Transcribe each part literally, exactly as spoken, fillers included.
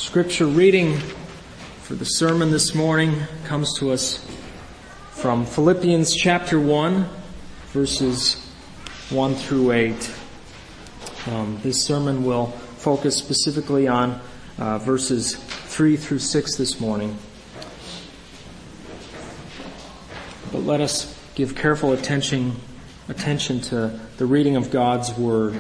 Scripture reading for the sermon this morning comes to us from Philippians chapter one, verses one through eight. Um, this sermon will focus specifically on uh, verses three through six this morning. But let us give careful attention, attention to the reading of God's Word.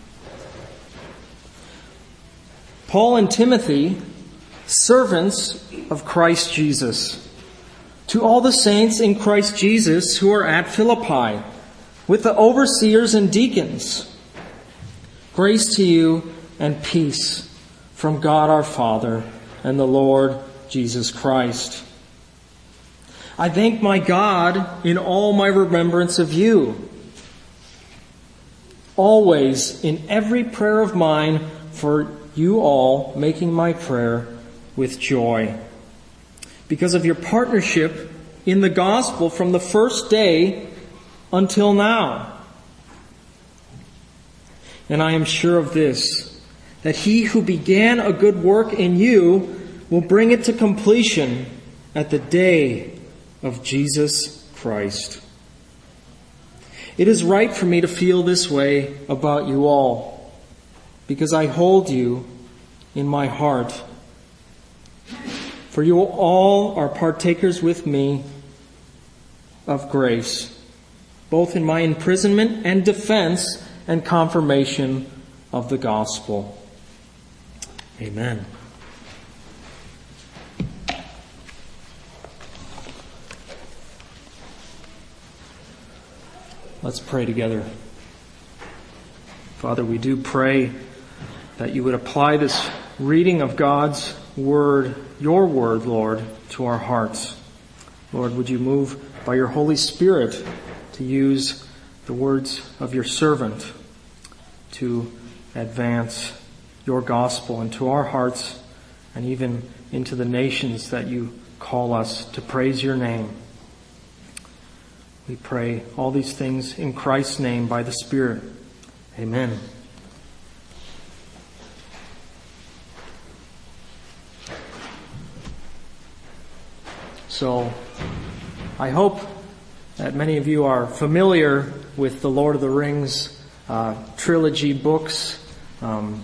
Paul and Timothy, servants of Christ Jesus, to all the saints in Christ Jesus who are at Philippi, with the overseers and deacons, grace to you and peace from God our Father and the Lord Jesus Christ. I thank my God in all my remembrance of you, always in every prayer of mine for you all, making my prayer with joy, because of your partnership in the gospel from the first day until now. And I am sure of this, that he who began a good work in you will bring it to completion at the day of Jesus Christ. It is right for me to feel this way about you all, because I hold you in my heart. For you all are partakers with me of grace, both in my imprisonment and defense and confirmation of the gospel. Amen. Let's pray together. Father, we do pray that you would apply this reading of God's Word, your Word, Lord, to our hearts. Lord, would you move by your Holy Spirit to use the words of your servant to advance your gospel into our hearts and even into the nations that you call us to praise your name. We pray all these things in Christ's name by the Spirit. Amen. So, I hope that many of you are familiar with the Lord of the Rings uh, trilogy books. Um,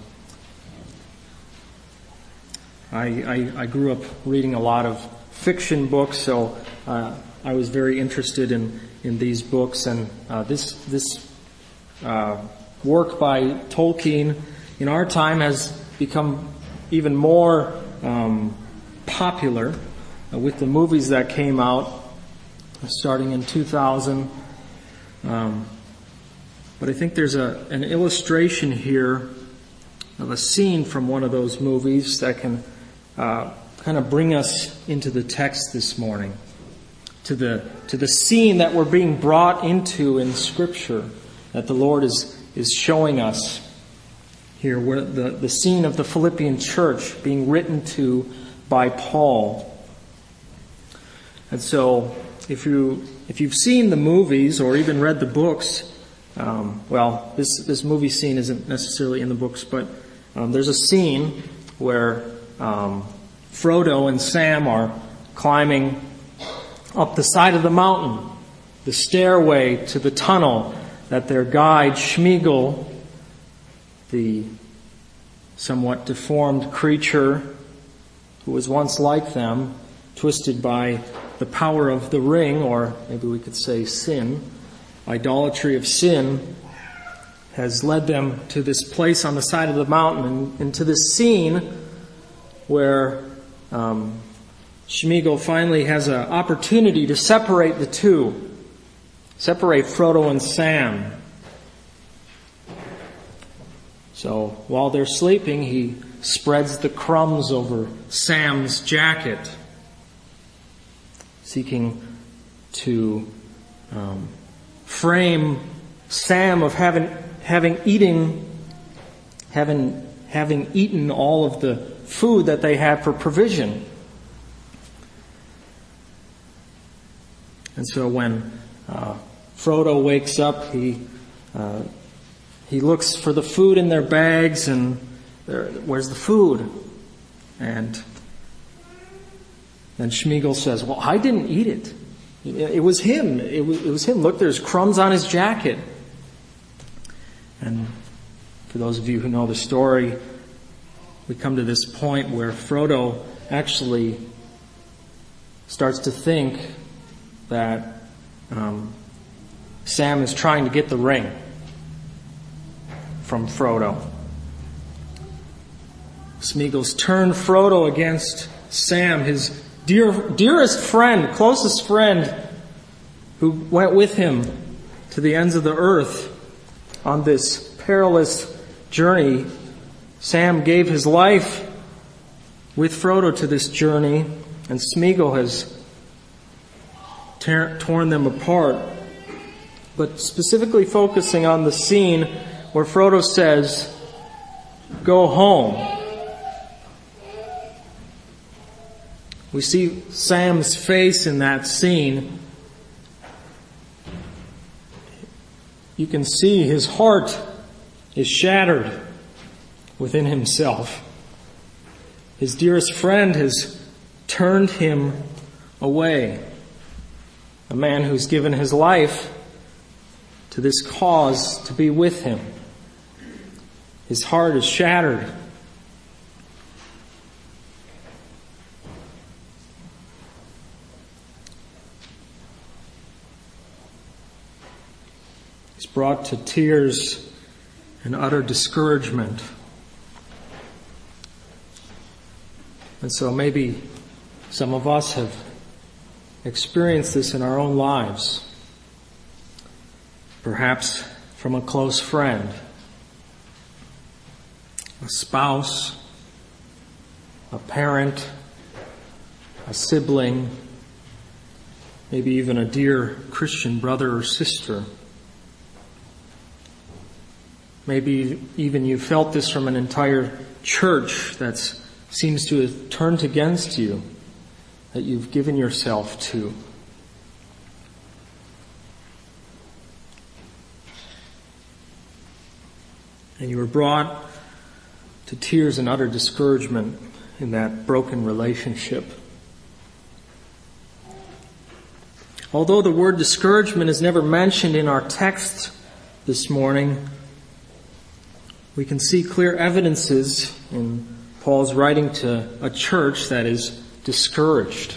I, I, I grew up reading a lot of fiction books, so uh, I was very interested in, in these books. And uh, this this uh, work by Tolkien in our time has become even more um, popular with the movies that came out starting in two thousand. Um, but I think there's a an illustration here of a scene from one of those movies that can uh, kind of bring us into the text this morning, to the to the scene that we're being brought into in Scripture, that the Lord is is showing us here, where the, the scene of the Philippian church being written to by Paul. And so, if you if you've seen the movies or even read the books, um, well, this this movie scene isn't necessarily in the books, but um, there's a scene where um, Frodo and Sam are climbing up the side of the mountain, the stairway to the tunnel that their guide Sméagol, the somewhat deformed creature who was once like them, twisted by the power of the ring, or maybe we could say sin, idolatry of sin, has led them to this place on the side of the mountain and, and to this scene where um, Sméagol finally has an opportunity to separate the two, separate Frodo and Sam. So while they're sleeping, he spreads the crumbs over Sam's jacket, seeking to um, frame Sam of having having eaten having having eaten all of the food that they had for provision. And so when uh, Frodo wakes up, he uh, he looks for the food in their bags, and there, where's the food? And then Schmeagol says, well, I didn't eat it. It was him. It was, it was him. Look, there's crumbs on his jacket. And for those of you who know the story, we come to this point where Frodo actually starts to think that um, Sam is trying to get the ring from Frodo. Smeagol's turned Frodo against Sam, his dear, dearest friend, closest friend, who went with him to the ends of the earth on this perilous journey. Sam gave his life with Frodo to this journey, and Smeagol has tear, torn them apart. But specifically focusing on the scene where Frodo says, "Go home." We see Sam's face in that scene. You can see his heart is shattered within himself. His dearest friend has turned him away. A man who's given his life to this cause to be with him. His heart is shattered. He's brought to tears and utter discouragement. And so maybe some of us have experienced this in our own lives. Perhaps from a close friend, a spouse, a parent, a sibling, maybe even a dear Christian brother or sister. Maybe even you felt this from an entire church that seems to have turned against you, that you've given yourself to. And you were brought to tears and utter discouragement in that broken relationship. Although the word discouragement is never mentioned in our text this morning, we can see clear evidences in Paul's writing to a church that is discouraged.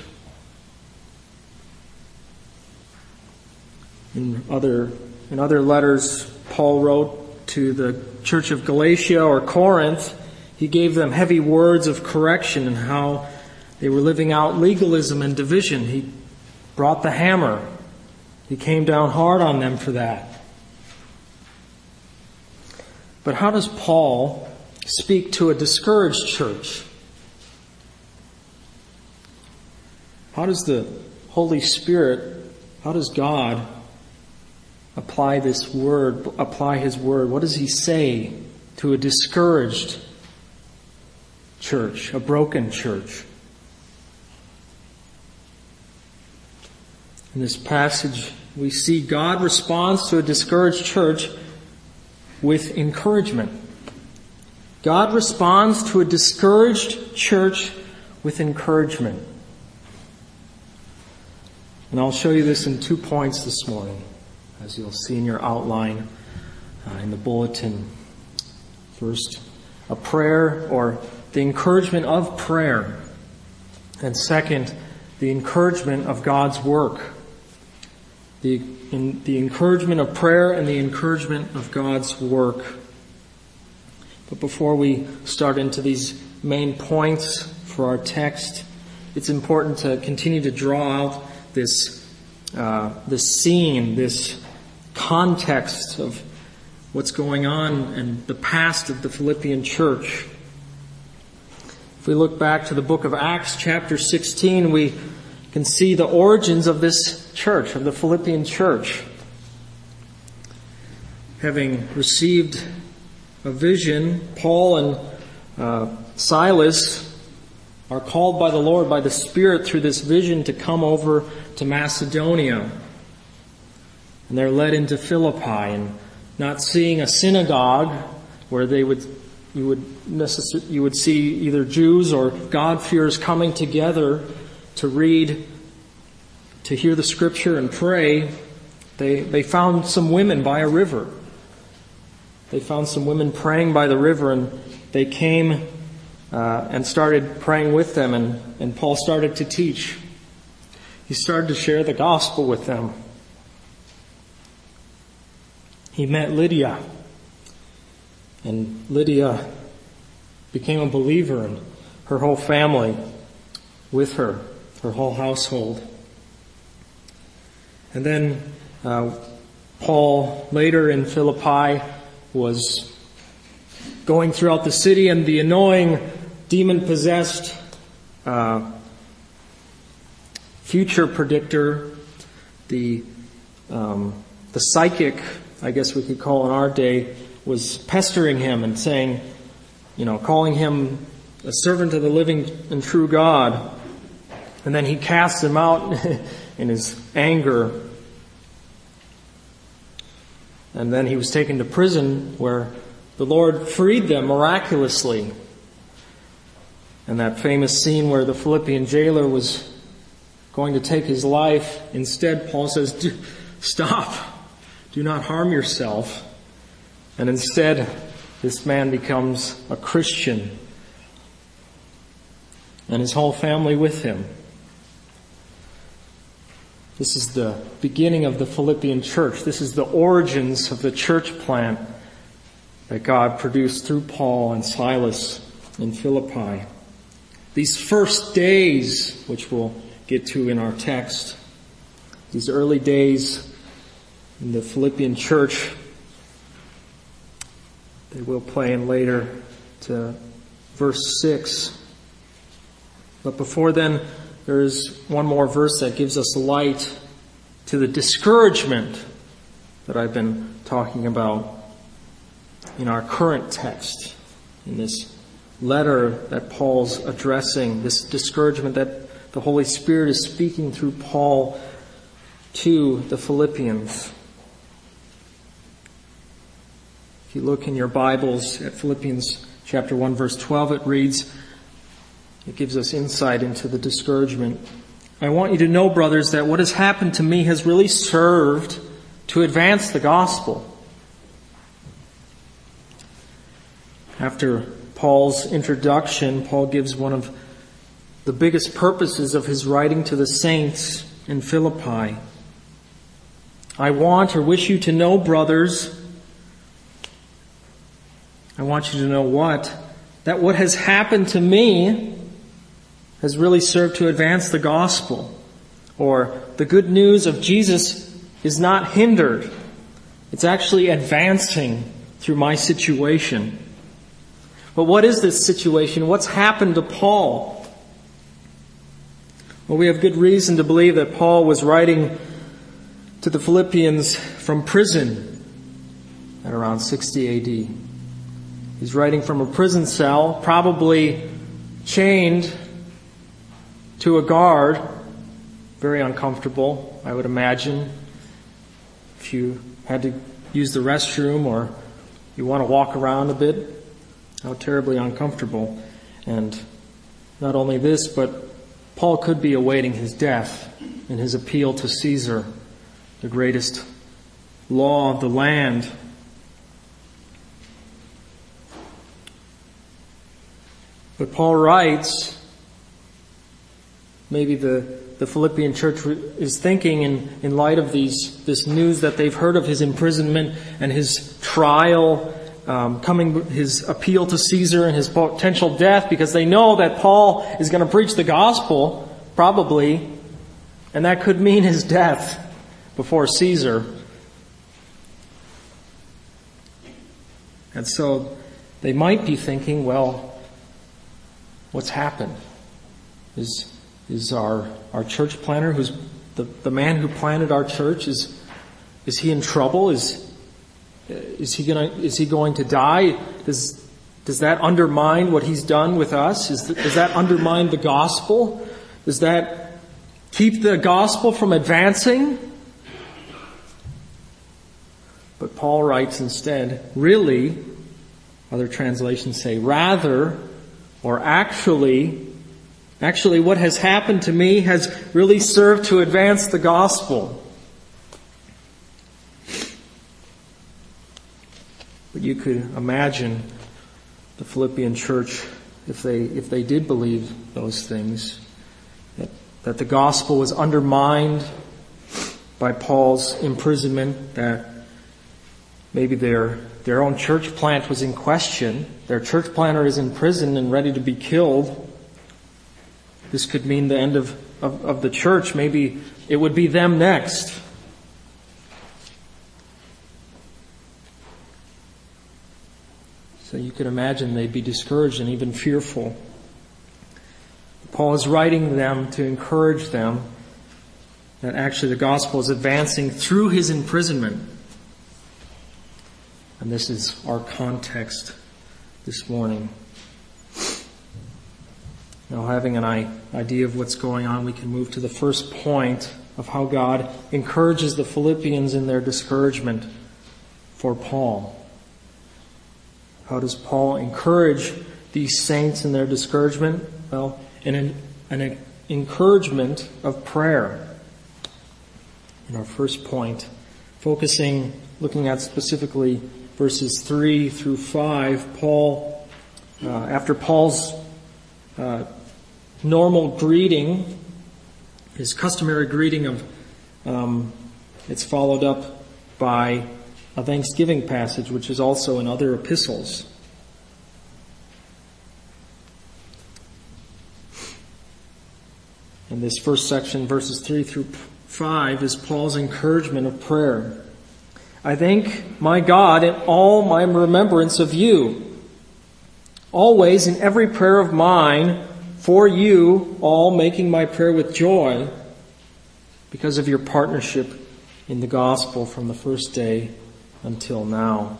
In other, in other letters Paul wrote to the church of Galatia or Corinth, he gave them heavy words of correction and how they were living out legalism and division. He brought the hammer. He came down hard on them for that. But how does Paul speak to a discouraged church? How does the Holy Spirit, how does God apply this word, apply His word? What does He say to a discouraged church, a broken church? In this passage, we see God responds to a discouraged church with encouragement. God responds to a discouraged church with encouragement. And I'll show you this in two points this morning, as you'll see in your outline uh, in the bulletin. First, a prayer or the encouragement of prayer. And second, the encouragement of God's work. The, in, the encouragement of prayer and the encouragement of God's work. But before we start into these main points for our text, it's important to continue to draw out this, uh, this scene, this context of what's going on and the past of the Philippian church. If we look back to the book of Acts, chapter sixteen, we can see the origins of this church, of the Philippian church. Having received a vision, Paul and uh, Silas are called by the Lord, by the Spirit, through this vision to come over to Macedonia. And they're led into Philippi, and not seeing a synagogue where they would you would necess- you would see either Jews or God-fearers coming together to read, to hear the Scripture and pray. They they found some women by a river. They found some women praying by the river, and they came uh, and started praying with them, and, and Paul started to teach. He started to share the gospel with them. He met Lydia, and Lydia became a believer, and her whole family with her, her whole household. And then uh, Paul, later in Philippi, was going throughout the city, and the annoying demon-possessed uh, future predictor, the um, the psychic, I guess we could call in our day, was pestering him and saying, you know, calling him a servant of the living and true God. And then he cast him out in his anger. And then he was taken to prison, where the Lord freed them miraculously. And that famous scene where the Philippian jailer was going to take his life, instead Paul says, stop, do not harm yourself. And instead, this man becomes a Christian, and his whole family with him. This is the beginning of the Philippian church. This is the origins of the church plant that God produced through Paul and Silas in Philippi. These first days, which we'll get to in our text, these early days in the Philippian church, they will play in later to verse six. But before then, there is one more verse that gives us light to the discouragement that I've been talking about in our current text, in this letter that Paul's addressing, this discouragement that the Holy Spirit is speaking through Paul to the Philippians. If you look in your Bibles at Philippians chapter one, verse twelve, it reads, it gives us insight into the discouragement. I want you to know, brothers, that what has happened to me has really served to advance the gospel. After Paul's introduction, Paul gives one of the biggest purposes of his writing to the saints in Philippi. I want or wish you to know, brothers, I want you to know what? That what has happened to me has really served to advance the gospel. Or the good news of Jesus is not hindered. It's actually advancing through my situation. But what is this situation? What's happened to Paul? Well, we have good reason to believe that Paul was writing to the Philippians from prison at around sixty A D. He's writing from a prison cell, probably chained to a guard. Very uncomfortable, I would imagine. If you had to use the restroom or you want to walk around a bit, how terribly uncomfortable. And not only this, but Paul could be awaiting his death in his appeal to Caesar, the greatest law of the land. But Paul writes, maybe the, the Philippian church is thinking in, in light of these this news that they've heard of his imprisonment and his trial, um, coming his appeal to Caesar and his potential death, because they know that Paul is going to preach the gospel, probably, and that could mean his death before Caesar. And so they might be thinking, well, what's happened? Is is our our church planter, who's the, the man who planted our church, is is he in trouble? Is is he gonna is he going to die? Does does that undermine what he's done with us? Is does that undermine the gospel? Does that keep the gospel from advancing? But Paul writes instead, really, Other translations say rather, or actually. Actually, what has happened to me has really served to advance the gospel. But you could imagine the Philippian church, if they if they did believe those things, that, that the gospel was undermined by Paul's imprisonment, that maybe their their own church plant was in question, their church planter is in prison and ready to be killed. This could mean the end of, of, of the church. Maybe it would be them next. So you could imagine they'd be discouraged and even fearful. Paul is writing them to encourage them that actually the gospel is advancing through his imprisonment. And this is our context this morning. Now, having an idea of what's going on, we can move to the first point of how God encourages the Philippians in their discouragement for Paul. How does Paul encourage these saints in their discouragement? Well, in an, an encouragement of prayer. In our first point, focusing, looking at specifically verses three through five, Paul, uh, after Paul's uh, normal greeting, his customary greeting of, um, it's followed up by a thanksgiving passage, which is also in other epistles. And this first section, verses three through five, is Paul's encouragement of prayer. I thank my God in all my remembrance of you, always in every prayer of mine, for you all, making my prayer with joy because of your partnership in the gospel from the first day until now.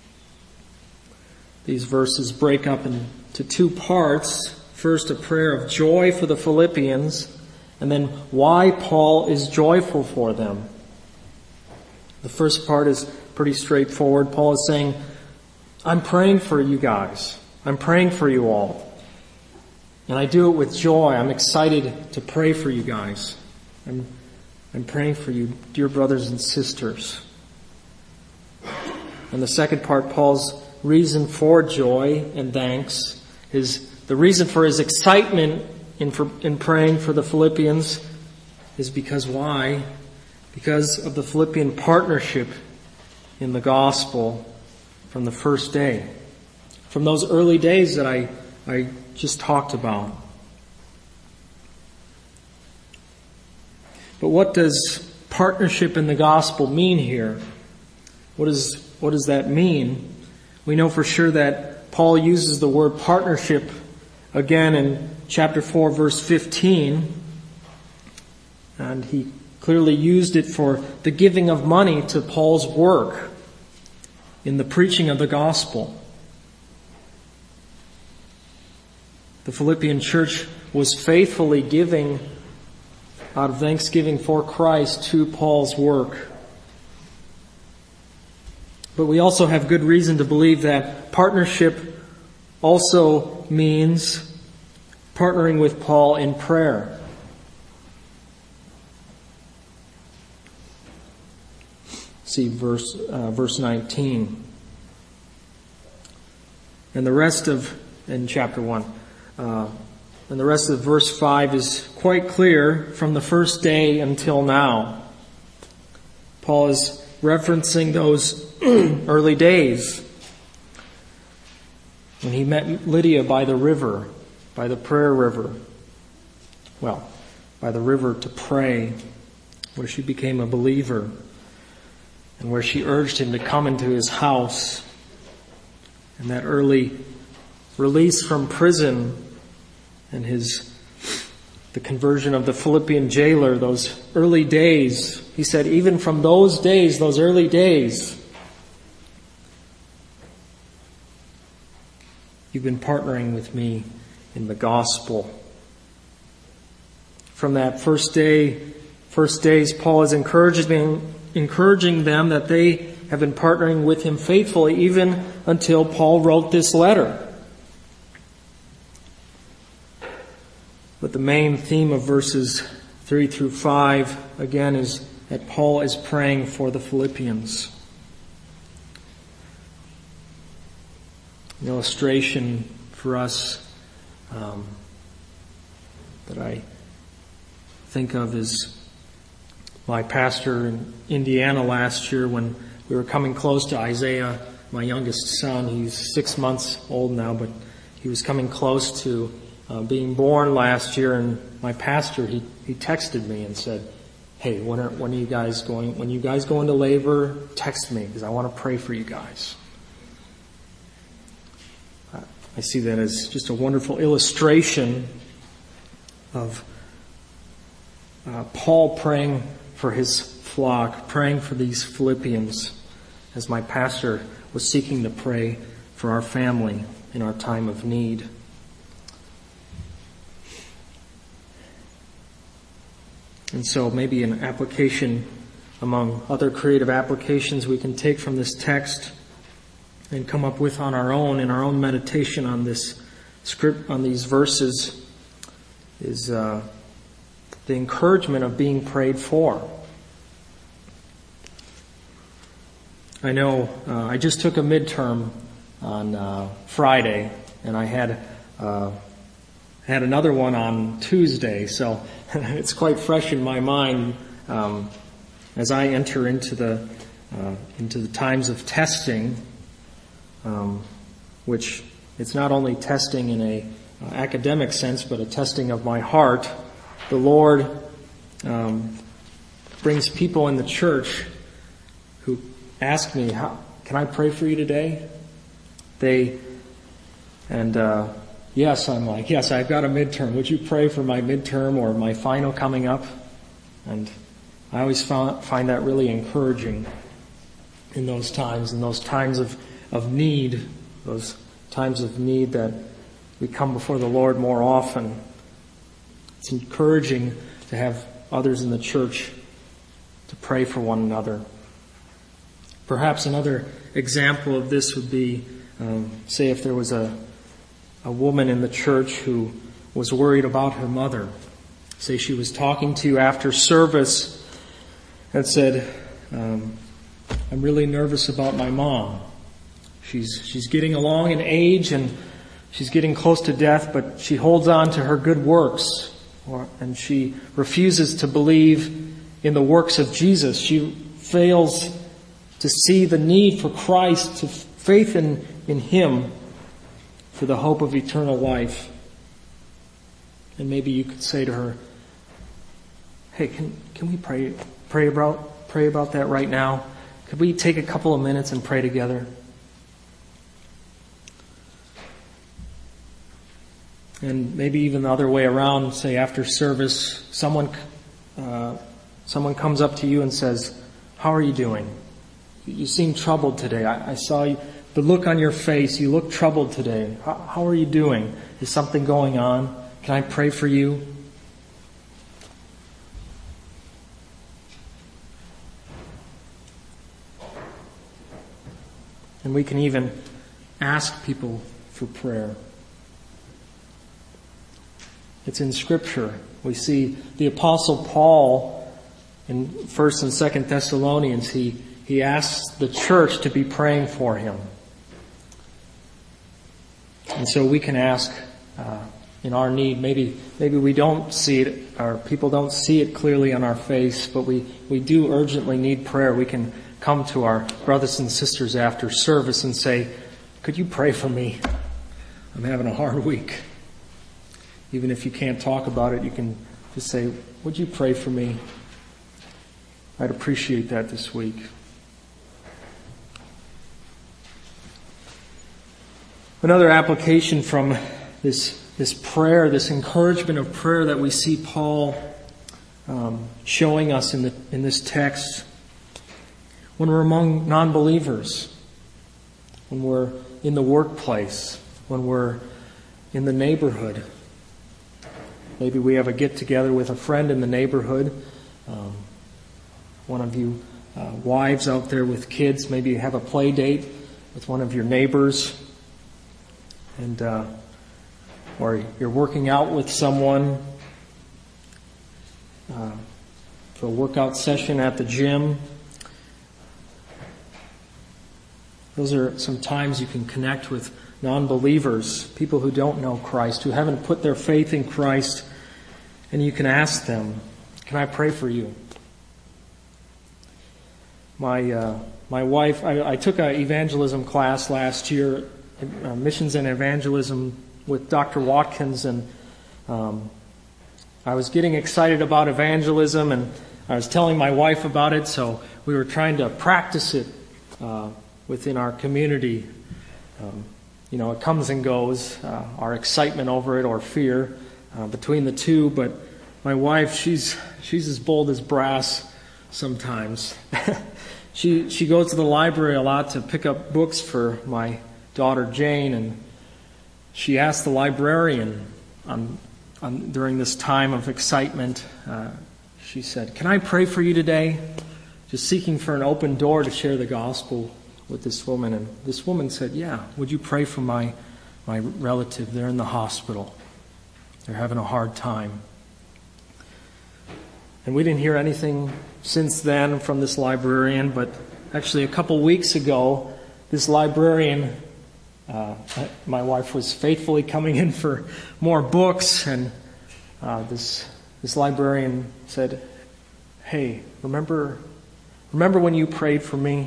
These verses break up into two parts. First, a prayer of joy for the Philippians, and then why Paul is joyful for them. The first part is pretty straightforward. Paul is saying, I'm praying for you guys. I'm praying for you all. And I do it with joy. I'm excited to pray for you guys. I'm, I'm praying for you, dear brothers and sisters. And the second part, Paul's reason for joy and thanks, is the reason for his excitement in, for, in praying for the Philippians is because why? Because of the Philippian partnership in the gospel from the first day. From those early days that I, I just talked about. But what does partnership in the gospel mean here? What is, what does that mean? We know for sure that Paul uses the word partnership again in chapter four, verse fifteen. And he clearly used it for the giving of money to Paul's work in the preaching of the gospel. The Philippian church was faithfully giving out of thanksgiving for Christ to Paul's work. But we also have good reason to believe that partnership also means partnering with Paul in prayer. See verse uh, verse nineteen. And the rest of, in chapter one, uh, and the rest of verse five is quite clear from the first day until now. Paul is referencing those early days when he met Lydia by the river, by the prayer river. Well, by the river to pray, where she became a believer and where she urged him to come into his house. And that early release from prison and his the conversion of the Philippian jailer, those early days, he said, even from those days, those early days, you've been partnering with me in the gospel. From that first day, first days, Paul is encouraging, encouraging them that they have been partnering with him faithfully even until Paul wrote this letter. But the main theme of verses three through five, again, is that Paul is praying for the Philippians. An illustration for us um, that I think of is my pastor in Indiana last year when we were coming close to Isaiah, my youngest son. He's six months old now, but he was coming close to uh, being born last year, and my pastor, he, he texted me and said, hey, when are, when are you guys going, when you guys go into labor, text me because I want to pray for you guys. I see that as just a wonderful illustration of uh, Paul praying for his flock, praying for these Philippians, as my pastor was seeking to pray for our family in our time of need. And so maybe an application among other creative applications we can take from this text and come up with on our own in our own meditation on this script, on these verses, is uh, the encouragement of being prayed for. I know uh, I just took a midterm on uh, Friday, and I had uh, had another one on Tuesday, so it's quite fresh in my mind um, as I enter into the uh, into the times of testing. Um, which it's not only testing in a uh, academic sense, but a testing of my heart. The Lord um, brings people in the church who ask me, "How can I pray for you today?" They and uh, yes, I'm like, yes, I've got a midterm. Would you pray for my midterm or my final coming up? And I always found, find that really encouraging in those times, in those times of of need, those times of need that we come before the Lord more often. It's encouraging to have others in the church to pray for one another. Perhaps another example of this would be, um, say if there was a, a woman in the church who was worried about her mother. Say she was talking to you after service and said, um, I'm really nervous about my mom. She's she's getting along in age and she's getting close to death, but she holds on to her good works, or, and she refuses to believe in the works of Jesus. She fails to see the need for Christ, to faith in, in Him for the hope of eternal life. And maybe you could say to her, hey, can can we pray pray about pray about that right now? Could we take a couple of minutes and pray together? And maybe even the other way around, say after service, someone uh, someone comes up to you and says, how are you doing? You seem troubled today. I, I saw you, the look on your face, you look troubled today. How, how are you doing? Is something going on? Can I pray for you? And we can even ask people for prayer. It's in Scripture. We see the Apostle Paul in First and Second Thessalonians. He he asks the church to be praying for him, and so we can ask uh, in our need. Maybe maybe we don't see it, or people don't see it clearly on our face, but we we do urgently need prayer. We can come to our brothers and sisters after service and say, "Could you pray for me? I'm having a hard week." Even if you can't talk about it, you can just say, would you pray for me? I'd appreciate that this week. Another application from this, this prayer, this encouragement of prayer that we see Paul um, showing us in, the, in this text. When we're among non-believers, when we're in the workplace, when we're in the neighborhood, maybe we have a get-together with a friend in the neighborhood. Um, one of you uh, wives out there with kids. Maybe you have a play date with one of your neighbors, and uh, or you're working out with someone uh, for a workout session at the gym. Those are some times you can connect with non-believers, people who don't know Christ, who haven't put their faith in Christ, and you can ask them, "Can I pray for you?" My uh, my wife, I, I took an evangelism class last year, uh, missions and evangelism with Doctor Watkins, and um, I was getting excited about evangelism, and I was telling my wife about it, so we were trying to practice it uh, within our community. Um, you know, it comes and goes, uh, our excitement over it or fear uh, between the two, but my wife, she's she's as bold as brass sometimes. she she goes to the library a lot to pick up books for my daughter Jane, and she asked the librarian on, on, during this time of excitement, uh, she said, "Can I pray for you today?" Just seeking for an open door to share the gospel with this woman. And this woman said, "Yeah, would you pray for my, my relative? They're in the hospital. They're having a hard time." And we didn't hear anything since then from this librarian, but actually a couple weeks ago, this librarian, uh, my wife was faithfully coming in for more books, and uh, this this librarian said, "Hey, remember, remember when you prayed for me?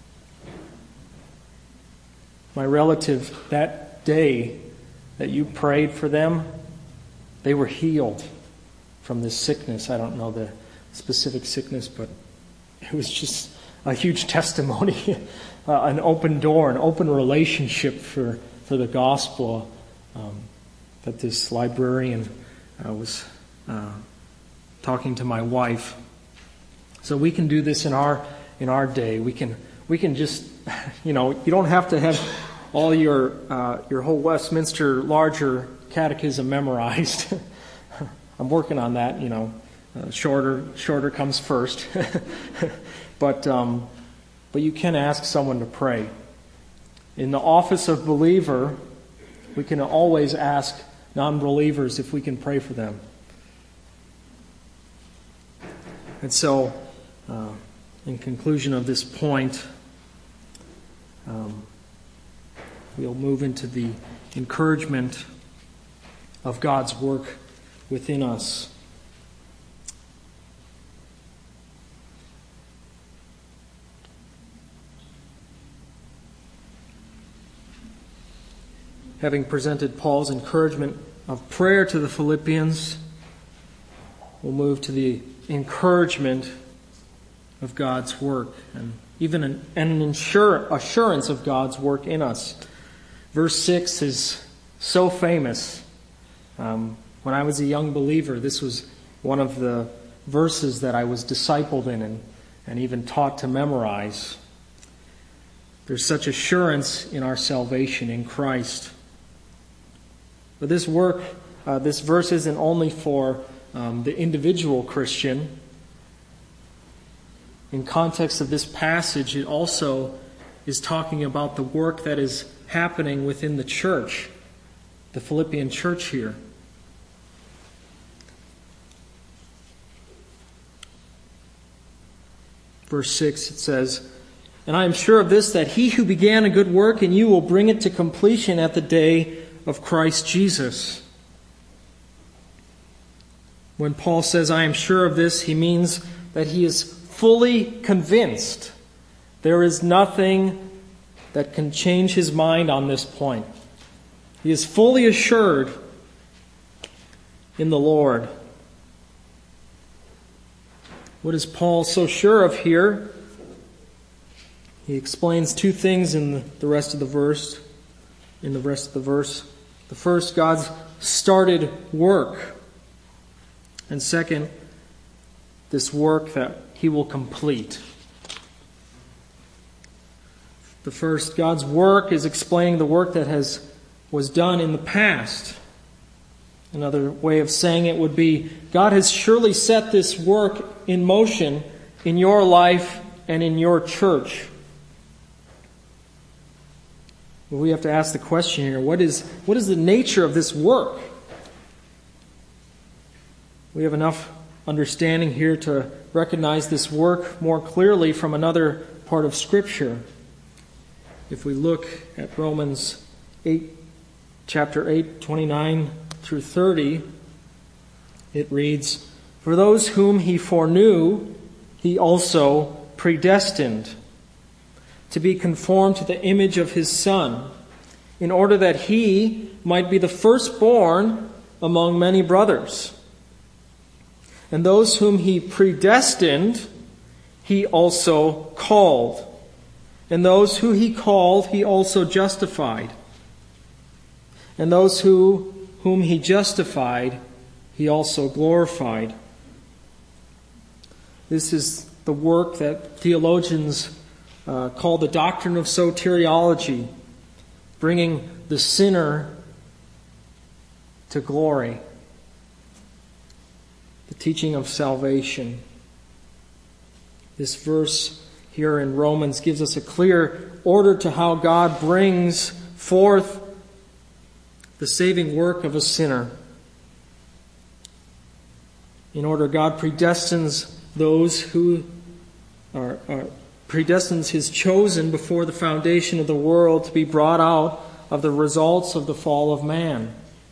My relative, that day that you prayed for them, they were healed from this sickness." I don't know the specific sickness, but it was just a huge testimony, uh, an open door, an open relationship for, for the gospel um, that this librarian uh, was uh, talking to my wife. So we can do this in our in our day. We can we can just, you know, you don't have to have all your uh, your whole Westminster Larger Catechism memorized. I'm working on that, you know. Uh, shorter, shorter comes first. but, um, but you can ask someone to pray. In the office of believer, we can always ask non-believers if we can pray for them. And so, uh, in conclusion of this point, um, we'll move into the encouragement of God's work within us. Having presented Paul's encouragement of prayer to the Philippians, we'll move to the encouragement of God's work, and even an, an insure, assurance of God's work in us. Verse six is so famous. Um, when I was a young believer, this was one of the verses that I was discipled in and, and even taught to memorize. There's such assurance in our salvation in Christ. But this work, uh, this verse isn't only for um, the individual Christian. In context of this passage, it also is talking about the work that is happening within the church, the Philippian church here. Verse six, it says, "And I am sure of this, that he who began a good work in you will bring it to completion at the day of Christ Jesus." When Paul says, "I am sure of this," he means that he is fully convinced. There is nothing that can change his mind on this point. He is fully assured in the Lord. What is Paul so sure of here? He explains two things in the rest of the verse. In the rest of the verse, the first, God's started work, and second, this work that He will complete. The first, God's work, is explaining the work that has was done in the past. Another way of saying it would be, God has surely set this work in motion in your life and in your church? Well, we have to ask the question here, what is, what is the nature of this work? We have enough understanding here to recognize this work more clearly from another part of Scripture. If we look at Romans eight, chapter eight, twenty-nine through thirty, it reads, "For those whom he foreknew, he also predestined to be conformed to the image of his Son, in order that he might be the firstborn among many brothers. And those whom he predestined, he also called. And those who he called, he also justified. And those who whom he justified, he also glorified." This is the work that theologians uh, call the doctrine of soteriology, bringing the sinner to glory. The teaching of salvation. This verse here in Romans gives us a clear order to how God brings forth the saving work of a sinner. In order, God predestines those who are, are predestines His chosen before the foundation of the world to be brought out of the results of the fall of man.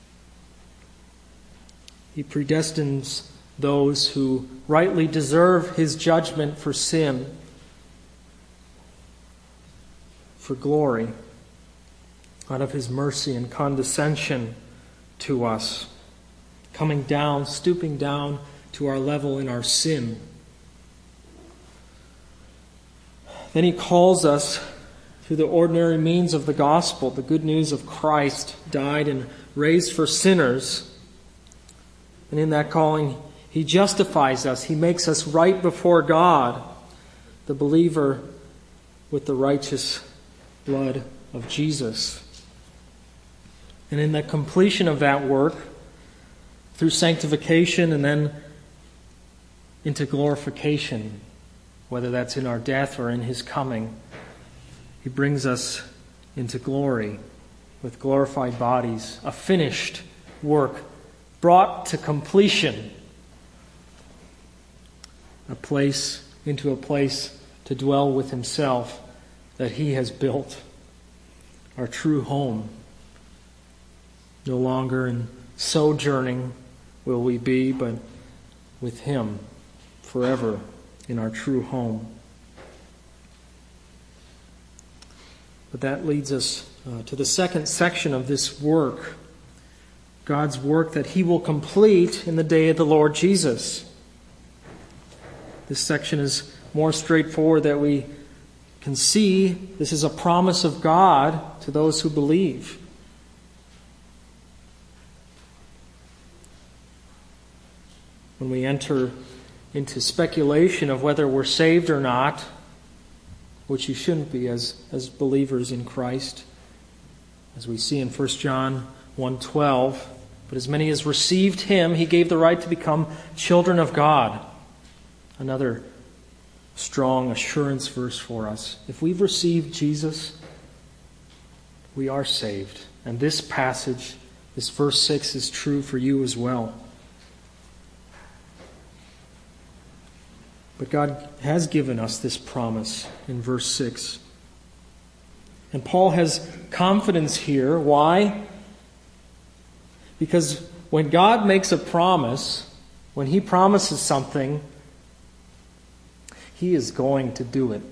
He predestines those who rightly deserve His judgment for sin, for glory, out of His mercy and condescension to us, coming down, stooping down to our level in our sin. Then He calls us through the ordinary means of the gospel, the good news of Christ died and raised for sinners. And in that calling, He justifies us. He makes us right before God, the believer with the righteous blood of Jesus. And in the completion of that work, through sanctification and then into glorification, whether that's in our death or in His coming, He brings us into glory with glorified bodies, a finished work brought to completion, a place into a place to dwell with Himself that He has built, our true home. No longer in sojourning will we be, but with Him forever in our true home. But that leads us uh, to the second section of this work, God's work that He will complete in the day of the Lord Jesus. This section is more straightforward that we can see this is a promise of God to those who believe. When we enter into speculation of whether we're saved or not, which you shouldn't be as, as believers in Christ, as we see in First John one twelve, but as many as received Him, He gave the right to become children of God. Another strong assurance verse for us. If we've received Jesus, we are saved. And this passage, this verse six, is true for you as well. But God has given us this promise in verse six. And Paul has confidence here. Why? Because when God makes a promise, when He promises something, He is going to do it.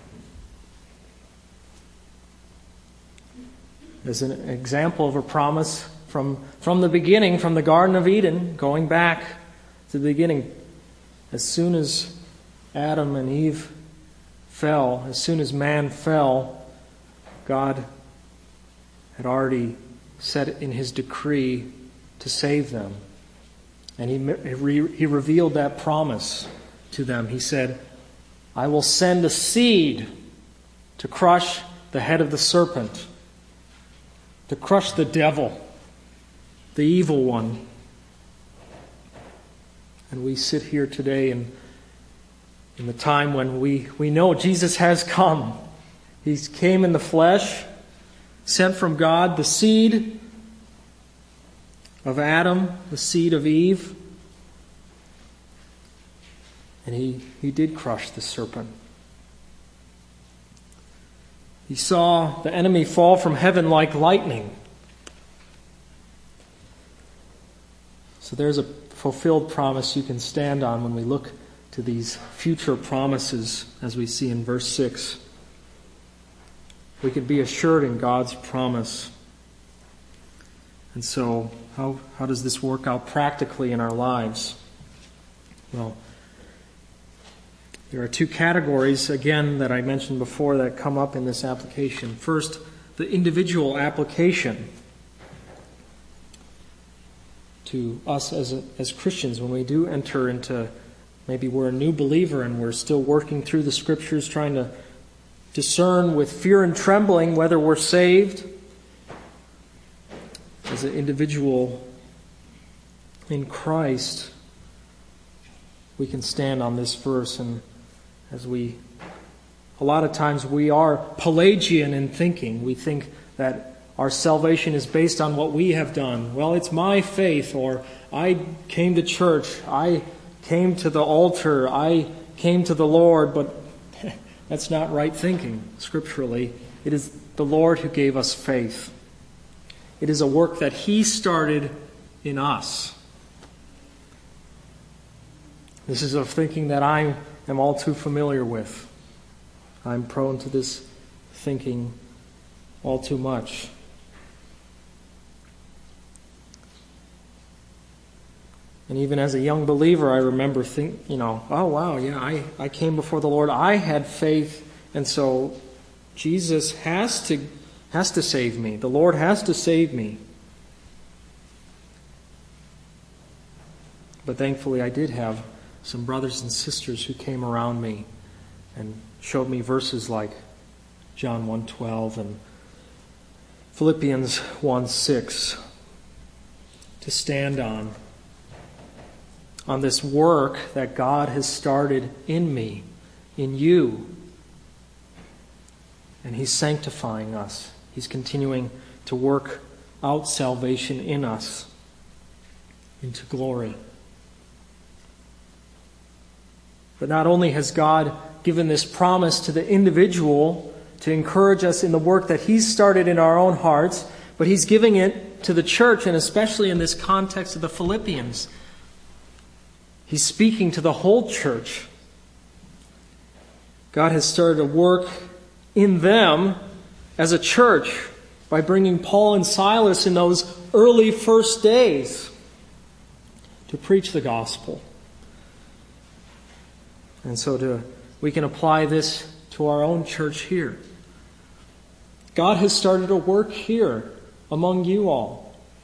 As an example of a promise from, from the beginning, from the Garden of Eden, going back to the beginning, as soon as Adam and Eve fell, as soon as man fell, God had already set in His decree to save them. And He, he revealed that promise to them. He said, I will send a seed to crush the head of the serpent, to crush the devil, the evil one. And we sit here today and in the time when we, we know Jesus has come. He came in the flesh, sent from God, the seed of Adam, the seed of Eve. And he, he did crush the serpent. He saw the enemy fall from heaven like lightning. So there's a fulfilled promise you can stand on when we look to these future promises as we see in verse six. We can be assured in God's promise. And so, how, how does this work out practically in our lives? Well, there are two categories, again, that I mentioned before that come up in this application. First, the individual application to us as a, as Christians when we do enter into, maybe we're a new believer and we're still working through the Scriptures, trying to discern with fear and trembling whether we're saved. As an individual in Christ, we can stand on this verse, and as we, a lot of times we are Pelagian in thinking. We think that our salvation is based on what we have done. Well, it's my faith, or I came to church, I came to the altar, I came to the Lord, but that's not right thinking scripturally. It is the Lord who gave us faith. It is a work that He started in us. This is a thinking that I am all too familiar with. I'm prone to this thinking all too much. And even as a young believer, I remember think, you know, oh wow, yeah, I, I came before the Lord. I had faith, and so Jesus has to has to save me. The Lord has to save me. But thankfully, I did have some brothers and sisters who came around me and showed me verses like John one twelve and Philippians one six to stand on. On this work that God has started in me, in you. And He's sanctifying us. He's continuing to work out salvation in us into glory. But not only has God given this promise to the individual to encourage us in the work that He's started in our own hearts, but He's giving it to the church, and especially in this context of the Philippians. He's speaking to the whole church. God has started a work in them as a church by bringing Paul and Silas in those early first days to preach the gospel. And so to, we can apply this to our own church here. God has started a work here among you all.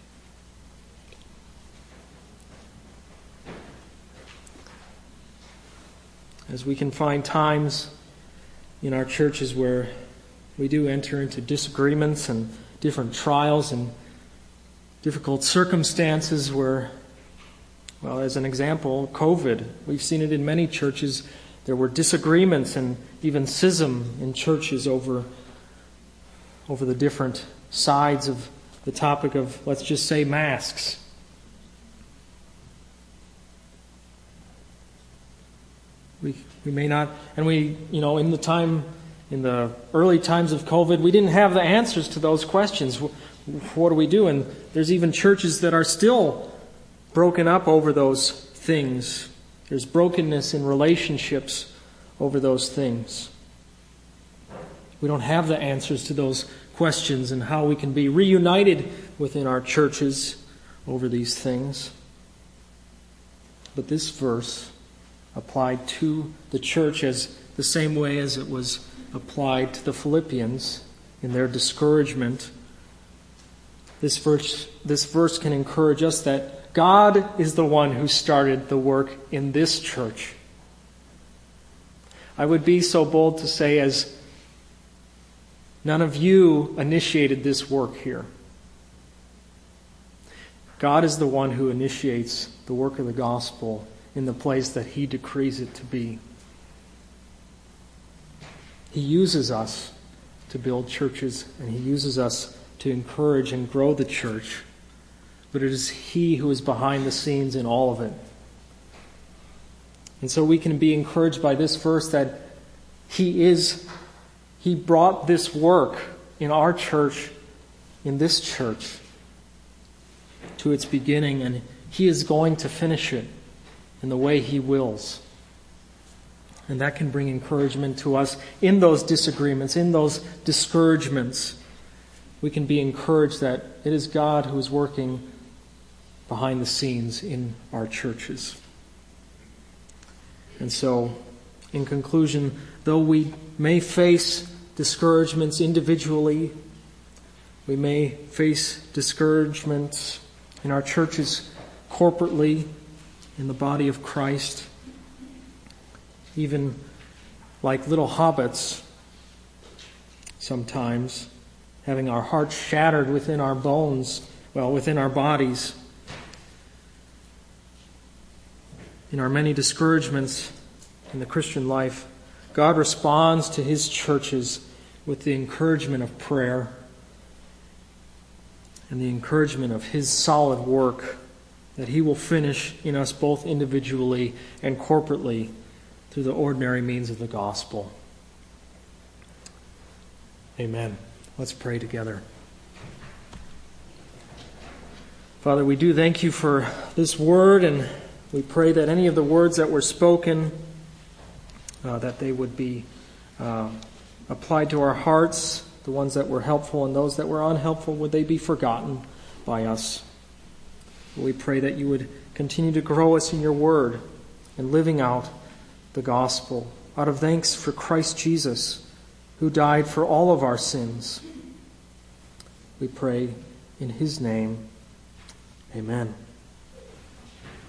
As we can find times in our churches where we do enter into disagreements and different trials and difficult circumstances where, well, as an example, COVID. We've seen it in many churches. There were disagreements and even schism in churches over, over the different sides of the topic of, let's just say, masks. We we may not, and we, you know, in the time, in the early times of COVID, we didn't have the answers to those questions. What do we do? And there's even churches that are still broken up over those things. There's brokenness in relationships over those things. We don't have the answers to those questions and how we can be reunited within our churches over these things. But this verse applied to the church as the same way as it was applied to the Philippians in their discouragement. This verse, this verse can encourage us that God is the one who started the work in this church. I would be so bold to say as none of you initiated this work here. God is the one who initiates the work of the gospel in the place that He decrees it to be. He uses us to build churches, and He uses us to encourage and grow the church. But it is He who is behind the scenes in all of it. And so we can be encouraged by this verse that He is, He brought this work in our church, in this church, to its beginning, and He is going to finish it in the way He wills. And that can bring encouragement to us in those disagreements, in those discouragements. We can be encouraged that it is God who is working behind the scenes in our churches. And so, in conclusion, though we may face discouragements individually, we may face discouragements in our churches corporately, in the body of Christ, even like little hobbits, sometimes, having our hearts shattered within our bones, well, within our bodies. In our many discouragements in the Christian life, God responds to His churches with the encouragement of prayer and the encouragement of His solid work that He will finish in us both individually and corporately through the ordinary means of the gospel. Amen. Let's pray together. Father, we do thank You for this word, and we pray that any of the words that were spoken, uh, that they would be uh, applied to our hearts, the ones that were helpful and those that were unhelpful, would they be forgotten by us. We pray that You would continue to grow us in Your word and living out the gospel out of thanks for Christ Jesus, who died for all of our sins. We pray in His name. Amen.